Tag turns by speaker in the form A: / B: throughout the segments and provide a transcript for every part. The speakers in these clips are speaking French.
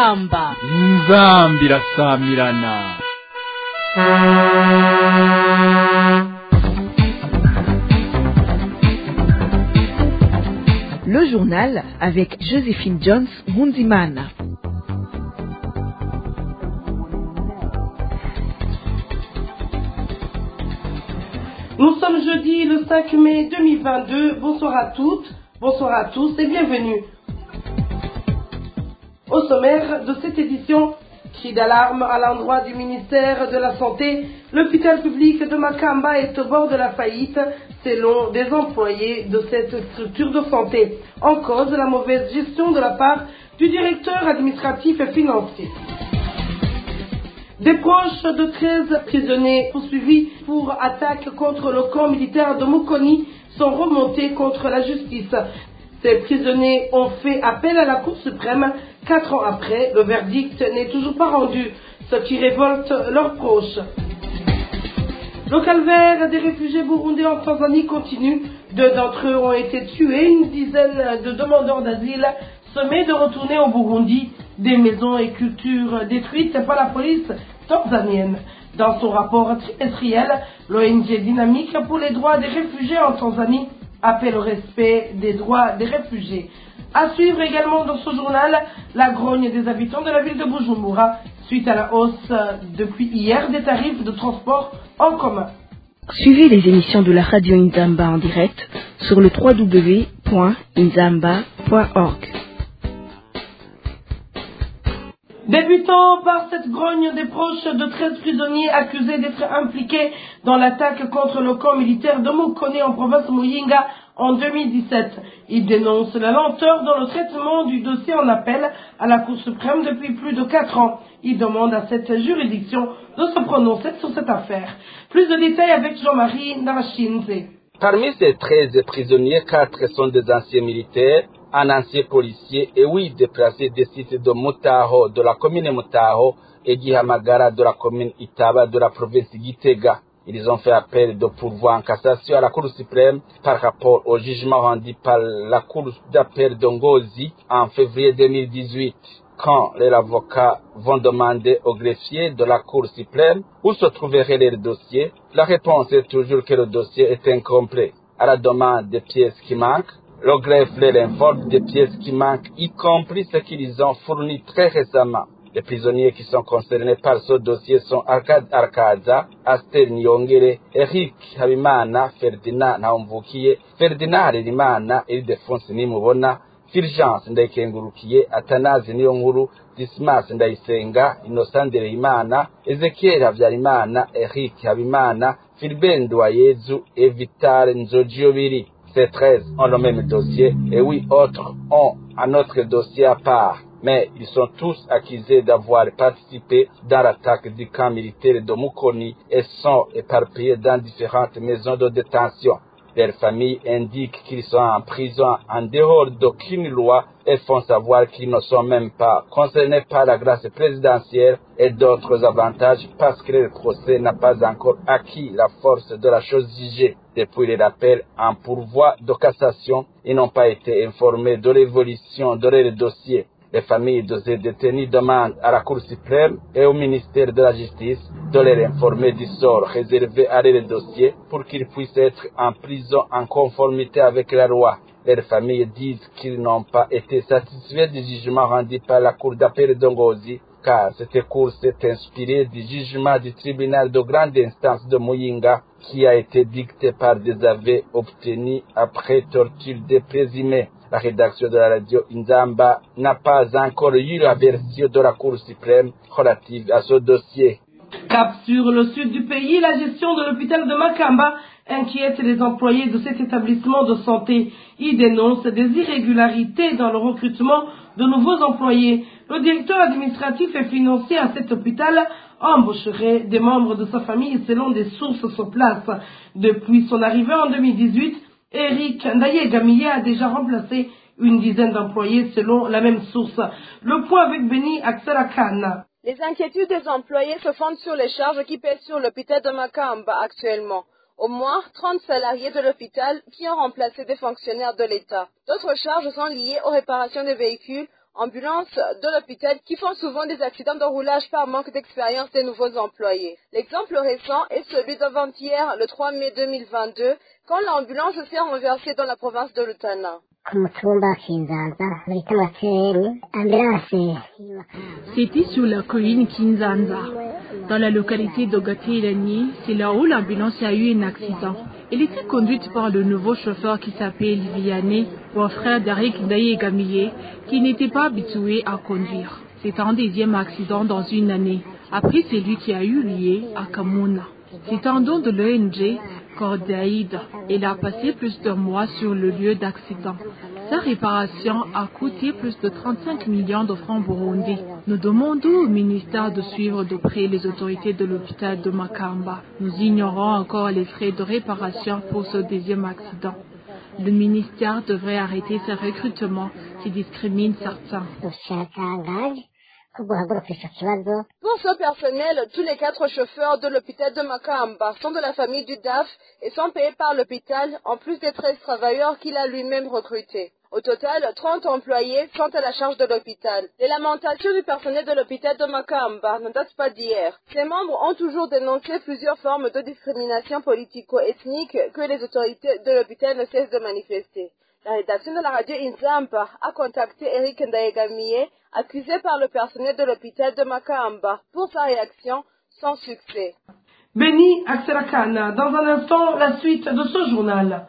A: inzamba
B: irasamirana.
C: Le journal avec Joséphine Jones Munzimana.
D: Nous sommes jeudi le 5 mai 2022. Bonsoir à toutes, bonsoir à tous et bienvenue. Au sommaire de cette édition, cri d'alarme à l'endroit du ministère de la Santé, l'hôpital public de Makamba est au bord de la faillite selon des employés de cette structure de santé, en cause de la mauvaise gestion de la part du directeur administratif et financier. Des proches de 13 prisonniers poursuivis pour attaque contre le camp militaire de Mukoni sont remontés contre la justice. Ces prisonniers ont fait appel à la Cour suprême. 4 ans après, le verdict n'est toujours pas rendu, ce qui révolte leurs proches. Le calvaire des réfugiés burundais en Tanzanie continue. 2 d'entre eux ont été tués, une dizaine de demandeurs d'asile sommés de retourner au Burundi, des maisons et cultures détruites par la police tanzanienne. Dans son rapport trimestriel, l'ONG Dynamique pour les droits des réfugiés en Tanzanie appelle au respect des droits des réfugiés. À suivre également dans ce journal, la grogne des habitants de la ville de Bujumbura suite à la hausse depuis hier des tarifs de transport en commun.
C: Suivez les émissions de la radio Inzamba en direct sur le www.inzamba.org.
D: Débutant par cette grogne des proches de 13 prisonniers accusés d'être impliqués dans l'attaque contre le camp militaire de Mukoni en province Muyinga en 2017. Ils dénoncent la lenteur dans le traitement du dossier en appel à la Cour suprême depuis plus de 4 ans. Ils demandent à cette juridiction de se prononcer sur cette affaire. Plus de détails avec Jean-Marie Narachinze.
E: Parmi ces 13 prisonniers, 4 sont des anciens militaires, un ancien policier et 8 déplacés des sites de Mutaho, de la commune Mutaho, et Gihamagara, de la commune Itaba, de la province Gitega. Ils ont fait appel de pourvoi en cassation à la Cour suprême par rapport au jugement rendu par la Cour d'appel d'Ongozi en février 2018. Quand les avocats vont demander au greffier de la Cour suprême où se trouverait le dossier, la réponse est toujours que le dossier est incomplet. À la demande des pièces qui manquent, le greffe leur informe des pièces qui manquent, y compris ce qu'ils ont fourni très récemment. Les prisonniers qui sont concernés par ce dossier sont Arkad Arkaza, Aster Nyongere, Eric Habimana, Ferdinand Naumvukiye, Ferdinand Harerimana, Ildefonse Nimubona, Fulgence Ndayikengurukiye, Atanaze Niyonkuru, Dismas Ndayisenga, Innocent Ndereyimana, Ezekiel Habyarimana, Eric Habimana, Philbert Nduwayezu et Vital Nzojiyobiri. Ces 13 ont le même dossier et 8 autres ont un autre dossier à part. Mais ils sont tous accusés d'avoir participé dans l'attaque du camp militaire de Mukoni et sont éparpillés dans différentes maisons de détention. Leurs familles indiquent qu'ils sont en prison en dehors d'aucune loi et font savoir qu'ils ne sont même pas concernés par la grâce présidentielle et d'autres avantages parce que leur procès n'a pas encore acquis la force de la chose jugée. Depuis les rappels en pourvoi de cassation, ils n'ont pas été informés de l'évolution de leur dossier. Les familles de ces détenus demandent à la Cour suprême et au ministère de la Justice de les informer du sort réservé à leur dossier pour qu'ils puissent être en prison en conformité avec la loi. Les familles disent qu'ils n'ont pas été satisfaits du jugement rendu par la Cour d'appel d'Ongozi, car cette Cour s'est inspirée du jugement du tribunal de grande instance de Muyinga qui a été dicté par des aveux obtenus après torture des présumés. La rédaction de la radio Inzamba n'a pas encore eu la version de la Cour suprême relative à ce dossier.
D: Cap sur le sud du pays, la gestion de l'hôpital de Makamba inquiète les employés de cet établissement de santé. Ils dénoncent des irrégularités dans le recrutement de nouveaux employés. Le directeur administratif et financier à cet hôpital embaucherait des membres de sa famille selon des sources sur place. Depuis son arrivée en 2018, Eric Ndaye-Gamiye a déjà remplacé une dizaine d'employés selon la même source. Le point avec Beni Akselakan.
F: Les inquiétudes des employés se fondent sur les charges qui pèsent sur l'hôpital de Makamba actuellement. Au moins 30 salariés de l'hôpital qui ont remplacé des fonctionnaires de l'État. D'autres charges sont liées aux réparations des véhicules, ambulances de l'hôpital qui font souvent des accidents de roulage par manque d'expérience des nouveaux employés. L'exemple récent est celui d'avant-hier, le 3 mai 2022, quand l'ambulance s'est renversée dans la province de Rutana.
C: C'était sur la colline Kinzanza, dans la localité d'Ogateirani. C'est là où l'ambulance a eu un accident. Elle était conduite par le nouveau chauffeur qui s'appelle Vianney, ou un frère d'Arik Ndaye-Gamiye, qui n'était pas habitué à conduire. C'est un deuxième accident dans une année, après celui qui a eu lieu à Kamuna. C'est un don de l'ONG Cordaïd. Elle a passé plus d'un mois sur le lieu d'accident. Sa réparation a coûté plus de 35 millions de francs burundais. Nous demandons au ministère de suivre de près les autorités de l'hôpital de Makamba. Nous ignorons encore les frais de réparation pour ce deuxième accident. Le ministère devrait arrêter ces recrutements qui discriminent certains.
F: Pour ce personnel, tous les 4 chauffeurs de l'hôpital de Makamba sont de la famille du DAF et sont payés par l'hôpital, en plus des 13 travailleurs qu'il a lui-même recrutés. Au total, 30 employés sont à la charge de l'hôpital. Les lamentations du personnel de l'hôpital de Makamba ne datent pas d'hier. Ses membres ont toujours dénoncé plusieurs formes de discrimination politico-ethnique que les autorités de l'hôpital ne cessent de manifester. La rédaction de la radio Inzamba a contacté Eric Ndaye-Gamiye, accusé par le personnel de l'hôpital de Makamba, pour sa réaction sans succès.
D: Béni Akselakana, dans un instant, la suite de ce journal.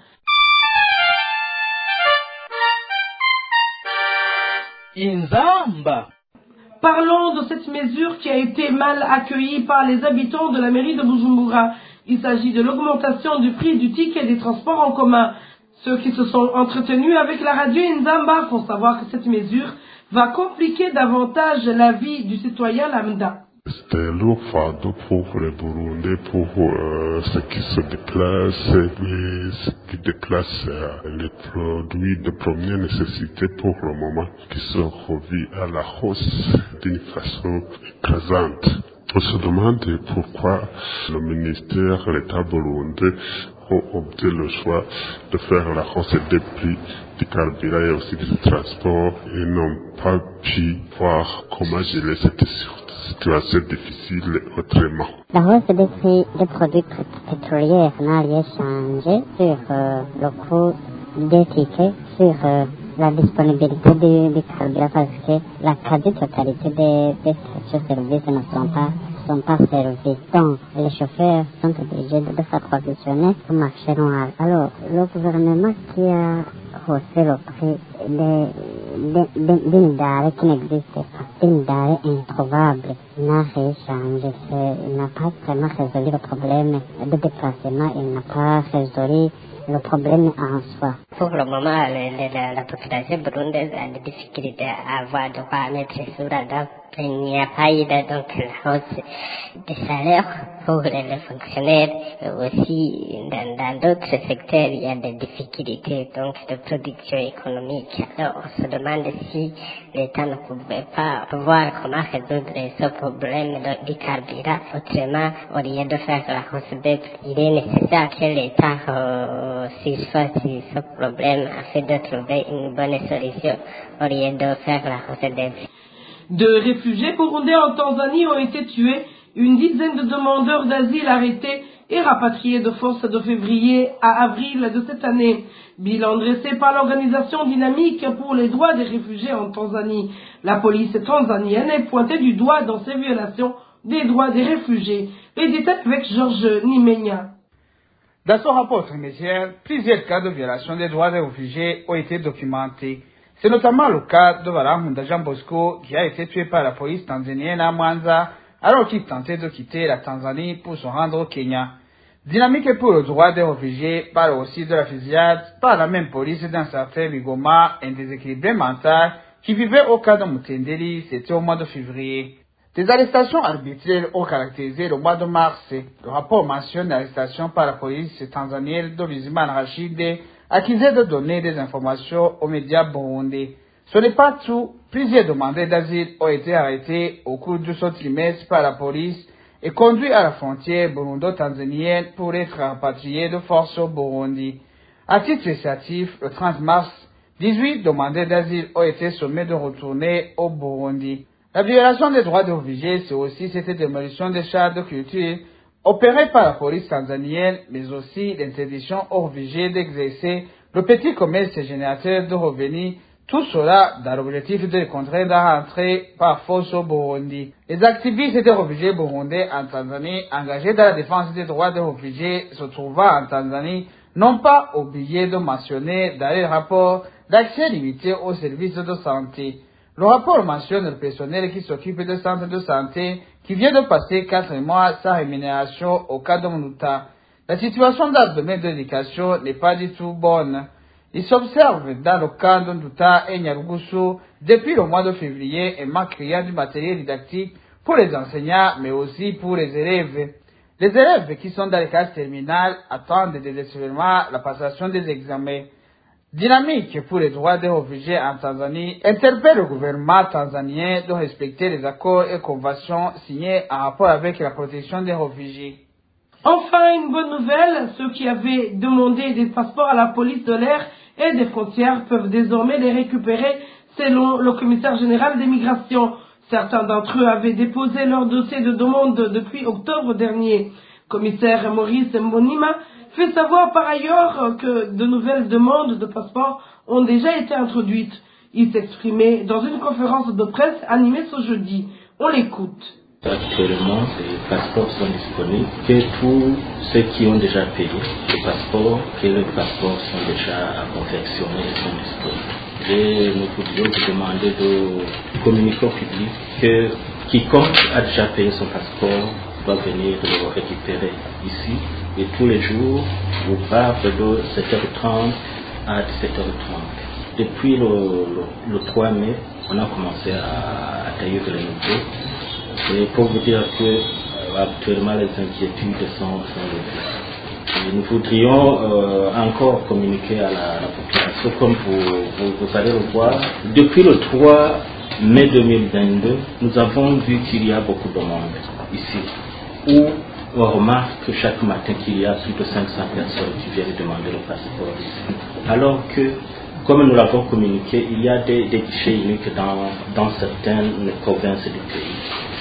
E: Inzamba.
D: Parlons de cette mesure qui a été mal accueillie par les habitants de la mairie de Bujumbura. Il s'agit de l'augmentation du prix du ticket des transports en commun. Ceux qui se sont entretenus avec la radio Inzamba font savoir que cette mesure va compliquer davantage la vie du citoyen lambda.
A: C'était lourd fardeau pour les Burundais, pour ceux qui se déplacent, et ceux qui déplacent les produits de première nécessité pour le moment, qui sont revus à la hausse d'une façon écrasante. On se demande pourquoi le ministère, l'État burundais, ont opté le choix de faire la hausse des prix du carburant et aussi du transport et n'ont pas pu voir comment gérer cette situation difficile autrement.
B: La hausse des prix des produits pétroliers n'a rien changé sur le coût des tickets, sur la disponibilité du carburant parce que la quasi-totalité des stations-service ne sont pas servies. Donc, les chauffeurs sont obligés de s'approvisionner au marché noir. Alors, le gouvernement qui a haussé le prix d'une denrée qui n'existe pas, d'une denrée introuvable, n'a rien changé. Il n'a pas vraiment résolu le problème de déplacement, il n'a pas résolu le problème en soi.
G: Pour le moment, la population burundaise a des difficultés à avoir de quoi mettre sur la dent. Il n'y a pas eu donc la hausse des salaires pour les fonctionnaires. Aussi, dans d'autres secteurs, il y a des difficultés donc de production économique. Alors, on se demande si l'État ne pouvait pas voir comment résoudre ce problème du carburant. Autrement, au lieu de faire la hausse des prix, il est nécessaire que l'État surfasse ce problème afin de trouver une bonne solution au lieu de faire la hausse des prix.
D: 2 réfugiés burundais en Tanzanie ont été tués, une dizaine de demandeurs d'asile arrêtés et rapatriés de force de février à avril de cette année. Bilan dressé par l'organisation dynamique pour les droits des réfugiés en Tanzanie. La police tanzanienne est pointée du doigt dans ces violations des droits des réfugiés. Les détails avec Georges Nimenya.
H: Dans son rapport trimestriel, plusieurs cas de violation des droits des réfugiés ont été documentés. C'est notamment le cas de Barankunda Jean Bosco qui a été tué par la police tanzanienne à Mwanza alors qu'il tentait de quitter la Tanzanie pour se rendre au Kenya. Dynamique pour le droit des réfugiés parle aussi de la fusillade par la même police d'un certain Bigoma, un déséquilibré mental qui vivait au cas de Mutendeli, c'était au mois de février. Des arrestations arbitraires ont caractérisé le mois de mars. Le rapport mentionne l'arrestation par la police tanzanienne de Bizimana Rachid, accusé de donner des informations aux médias burundais. Ce n'est pas tout. Plusieurs demandeurs d'asile ont été arrêtés au cours de ce trimestre par la police et conduits à la frontière burundo-tanzanienne pour être rapatriés de force au Burundi. À titre initiatif, le 30 mars, 18 demandeurs d'asile ont été sommés de retourner au Burundi. La violation des droits des réfugiés, c'est aussi cette démolition des chars de culture opérée par la police tanzanienne, mais aussi l'interdiction aux réfugiés d'exercer le petit commerce générateur de revenus. Tout cela dans l'objectif de les contraindre à rentrer par force au Burundi. Les activistes des réfugiés burundais en Tanzanie, engagés dans la défense des droits des réfugiés se trouvant en Tanzanie, n'ont pas oublié de mentionner dans les rapports d'accès limité aux services de santé. Le rapport mentionne le personnel qui s'occupe des centres de santé qui vient de passer 4 mois sans rémunération au cas de Mouta. La situation dans le domaine de l'éducation n'est pas du tout bonne. Il s'observe dans le camp de Nduta et Nyarugusu depuis le mois de février un manque criant du matériel didactique pour les enseignants mais aussi pour les élèves. Les élèves qui sont dans les classes terminales attendent désespérément la passation des examens. Dynamique pour les droits des réfugiés en Tanzanie interpelle le gouvernement tanzanien de respecter les accords et conventions signés en rapport avec la protection des réfugiés.
D: Enfin, une bonne nouvelle, ceux qui avaient demandé des passeports à la police de l'air et des frontières peuvent désormais les récupérer selon le commissaire général des migrations. Certains d'entre eux avaient déposé leur dossier de demande depuis octobre dernier. Commissaire Maurice Mbonima fait savoir par ailleurs que de nouvelles demandes de passeports ont déjà été introduites. Il s'exprimait dans une conférence de presse animée ce jeudi. On l'écoute.
I: Actuellement, les passeports sont disponibles que tous ceux qui ont déjà payé le passeport, que les passeports sont déjà confectionnés et sont disponibles. Et nous voudrions vous demander de communiquer au public que quiconque a déjà payé son passeport doit venir le récupérer ici. Et tous les jours, vous partez de 7h30 à 17h30. Depuis le 3 mai, on a commencé à accueillir les nouveaux. Et pour vous dire que actuellement les inquiétudes sont levées. Et nous voudrions encore communiquer à la population, comme vous allez le voir. Depuis le 3 mai 2022, nous avons vu qu'il y a beaucoup de monde ici, où on remarque chaque matin qu'il y a plus de 500 personnes qui viennent demander le passeport ici. Alors que, comme nous l'avons communiqué, il y a des guichets uniques dans certaines provinces du pays.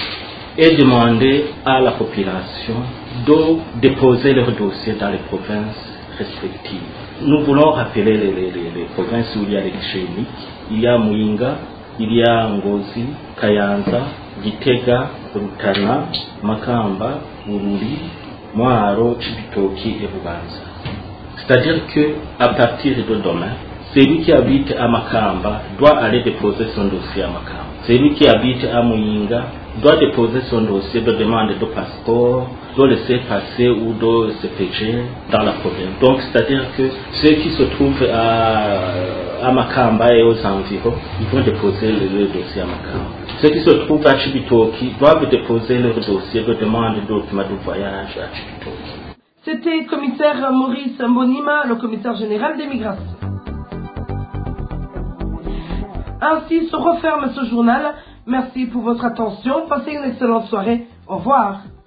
I: Et demander à la population de déposer leurs dossiers dans les provinces respectives. Nous voulons rappeler les provinces où il y a les guichets uniques. Il y a Muyinga, il y a Ngozi, Kayanza, Gitega, Rutana, Makamba, Bururi, Mwaro, Chibitoki et Bubanza. C'est-à-dire que à partir de demain, celui qui habite à Makamba doit aller déposer son dossier à Makamba. Celui qui habite à Muyinga doit déposer son dossier de demande de passeport, de laisser passer ou de CPG dans la province. Donc, c'est-à-dire que ceux qui se trouvent à Makamba et aux environs, ils vont déposer le dossier à Makamba. Ceux qui se trouvent à Chibitoki doivent déposer leur dossier de demande de document de voyage à Chibitoki.
D: C'était commissaire Maurice Mbonima, le commissaire général des migrations. Ainsi se referme ce journal. Merci pour votre attention. Passez une excellente soirée. Au revoir.